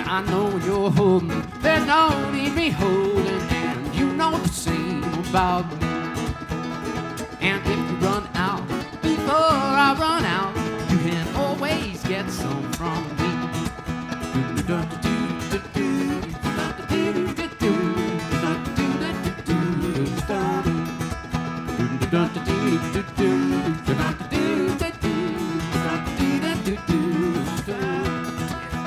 I know you're holding, there's no need me holding, and you know the same about me. And if you run out before I run out, you can always get some from me.